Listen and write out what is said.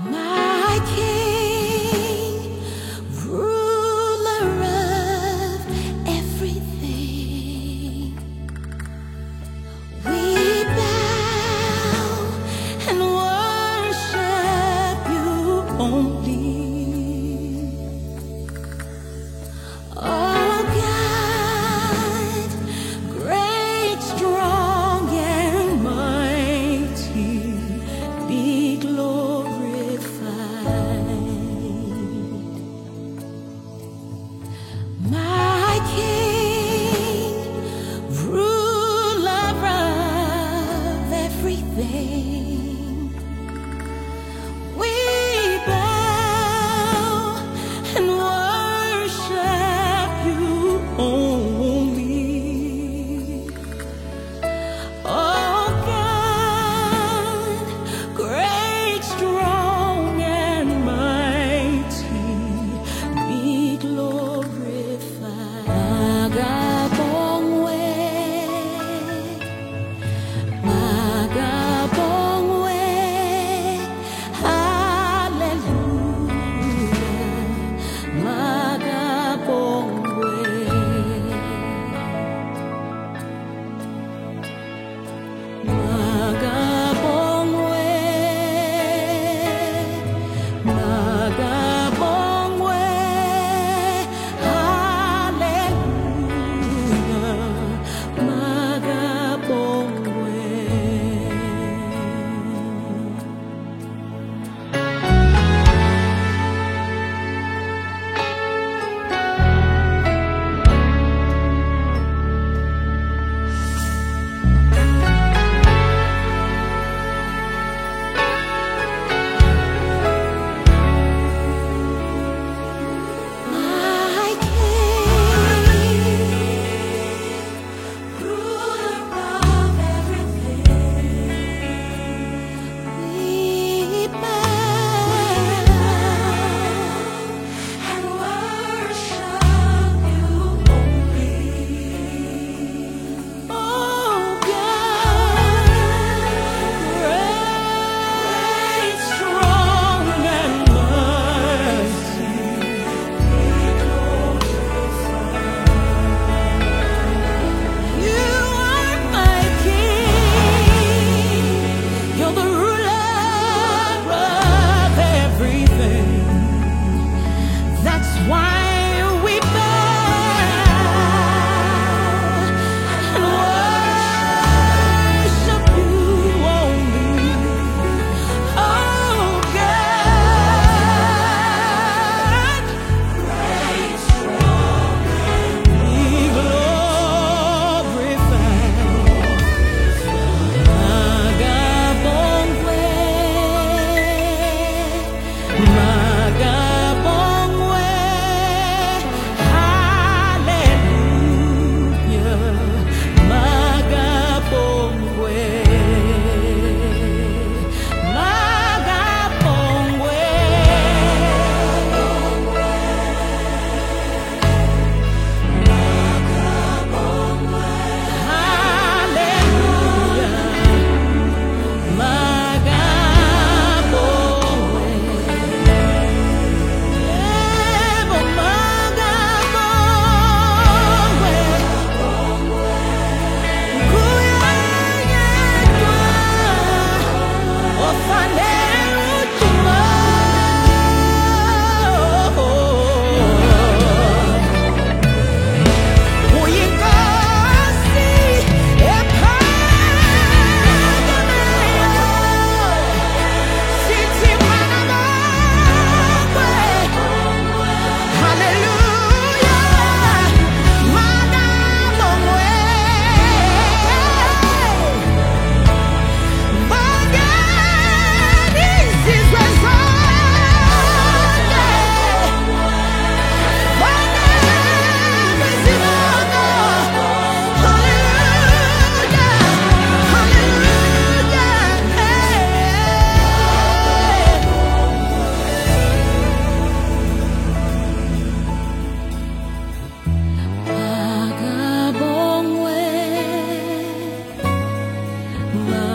My King, ruler of everything, we bow and worship you only. Oh God, great, strong, and mighty, be glorified. My King, ruler of everything, we bow and worship you only. Oh God, great, strong, and mighty, be glorified. Magabongwe, Magabongwe, hallelujah. Magabongwe, Magabongwe, Magabongwe, hallelujah. Magabongwe. My King, ruler of everything, we bow and worship you only. Oh God, great, strong, and mighty, you are my King. You're the ruler of everything. That's why we bow and worship you only. Oh God, great, strong, be glorified. Magabongwe, Magabongwe, hallelujah. Magabongwe, Magabongwe, hallelujah. Magabongwe, Ebo Magabongwe, Kuyayetwa, Ofanele utuma. Uyinkosi ephakamileyo, sithi Magabongwe, hallelujah. Magabongwe, bongeni izizwe zonke, bongeni izibongo, hallelujah, hallelujah, Magabongwe,